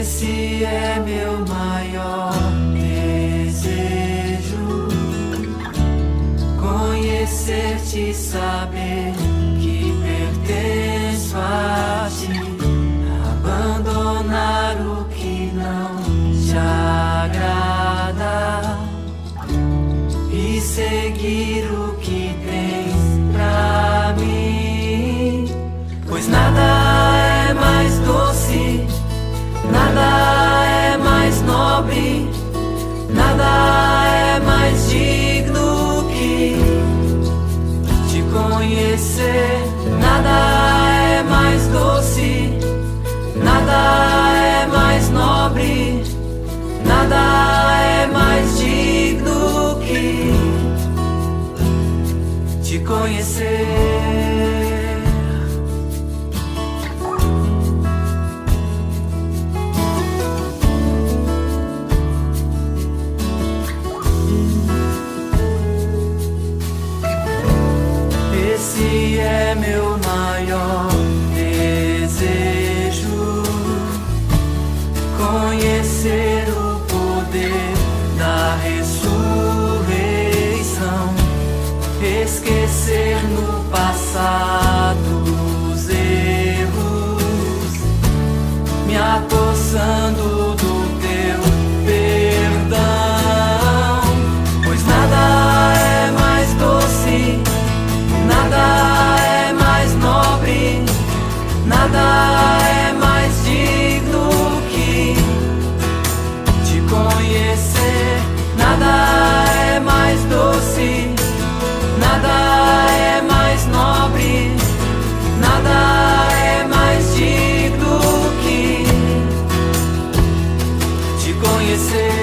Esse é meu maior desejo, conhecer-te, saber que pertenço a ti, abandonar o que não te agrada e seguir o que tens pra mim, pois nada é mais doce, nada é mais nobre, nada é mais digno que te conhecer. Nada é mais doce, nada é mais nobre, nada é mais digno que te conhecer. Esse é meu maior desejo, conhecer o poder da ressurreição, esquecer no passado os erros, me apossando do teu perdão, pois nada é mais doce, nada é mais nobre, nada é mais digno que te conhecer. Nada é mais doce, nada é mais nobre, nada é mais digno que te conhecer.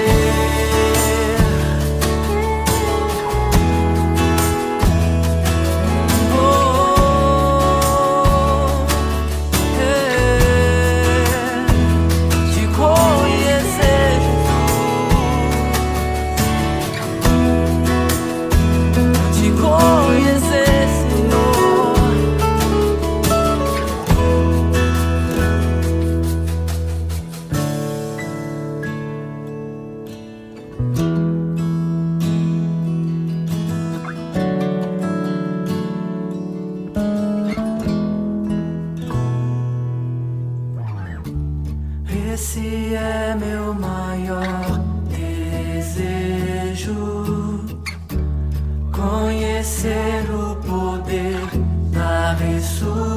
Esse é meu maior desejo, conhecer o poder da ressurreição,